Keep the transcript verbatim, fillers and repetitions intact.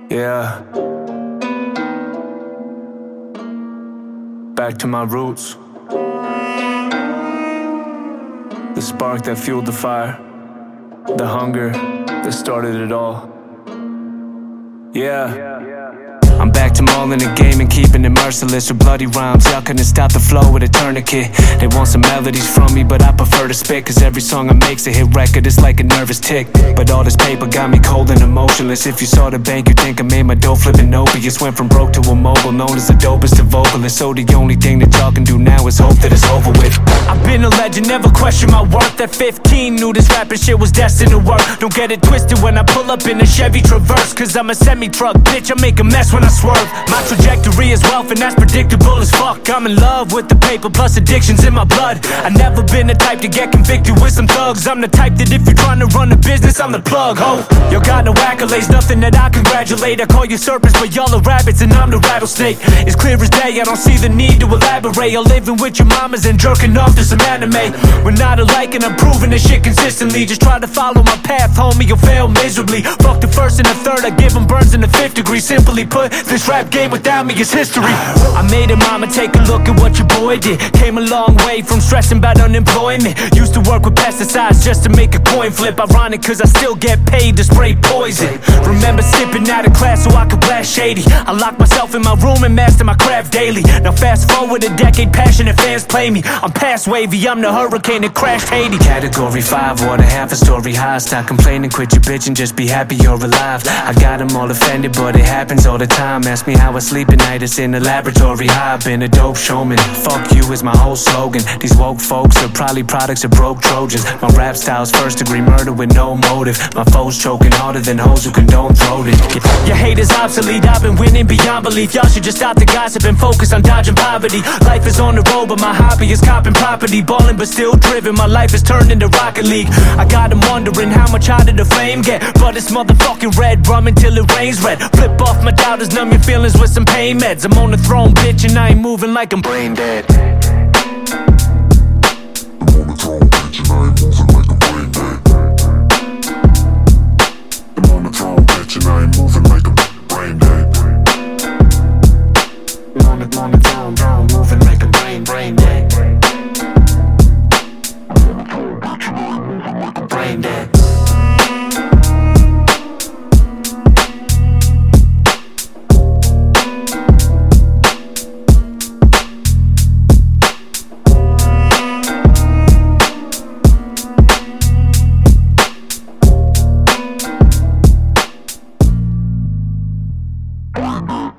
Yeah. Back to my roots. The spark that fueled the fire. The hunger that started it all. Yeah. I'm back to mauling the game and keeping it merciless with bloody rhymes. Y'all couldn't stop the flow with a tourniquet. They want some melodies from me, but I prefer to spit, cause every song I make's a hit record. It's like a nervous tick, but all this paper got me cold and emotionless. If you saw the bank, you'd think I made my dough flipping opiates. Went from broke to immobile, known as the dopest of vocalists. So the only thing that y'all can do now is hope that it's over with. I've been a legend, never question my worth. At fifteen, knew this rapping shit was destined to work. Don't get it twisted when I pull up in a Chevy Traverse, cause I'm a semi-truck, bitch, I make a mess when I swerve. My trajectory is wealth and that's predictable as fuck. I'm in love with the paper plus addictions in my blood. I've never been the type to get convicted with some thugs. I'm the type that if you're trying to run a business, I'm the plug, ho. You got no accolades, nothing that I congratulate. I call you serpents, but y'all are rabbits and I'm the rattlesnake. It's clear as day, I don't see the need to elaborate. You're living with your mamas and jerking off to some anime. We're not alike and I'm proving this shit consistently. Just try to follow my path, homie, you'll fail miserably. Fuck the first and the third, I give them burns in the fifth degree. Simply put, this rap game without me is history. I made it, mama, take a look at what your boy did. Came a long way from stressing about unemployment. Used to work with pesticides just to make a coin flip. Ironic cause I still get paid to spray poison. Remember sipping out of class so I could blast shady. I locked myself in my room and master my craft daily. Now fast forward a decade, passionate fans play me. I'm past wavy, I'm the hurricane that crashed Haiti. Category five, water half a story high. Stop complaining, quit your bitch and just be happy you're alive. I got them all offended, but it happens all the time. Ask me how I sleep at night, it's in the laboratory. I've been a dope showman. Fuck you is my whole slogan. These woke folks are probably products of broke Trojans. My rap style's first degree murder with no motive. My foes choking harder than hoes who condone throated. Your hate is obsolete, I've been winning beyond belief. Y'all should just stop the gossip and focus on dodging poverty. Life is on the road, but my hobby is copping property. Ballin' but still driven, my life is turned into Rocket League. I got them wondering how much hotter the flame get. But it's motherfucking red rum until it rains red. Flip off my doubters, numb your feelings with some pain meds. I'm on the throne, bitch, and I ain't moving like I'm brain dead. I'm on the throne, bitch, and I ain't moving like I'm brain dead. I'm on the throne, bitch, and I ain't moving like I'm brain dead. I'm on the, on the throne, throne, moving like I'm brain, brain dead. I'm on the throne, bitch, and I ain't moving like I'm brain dead. Bye.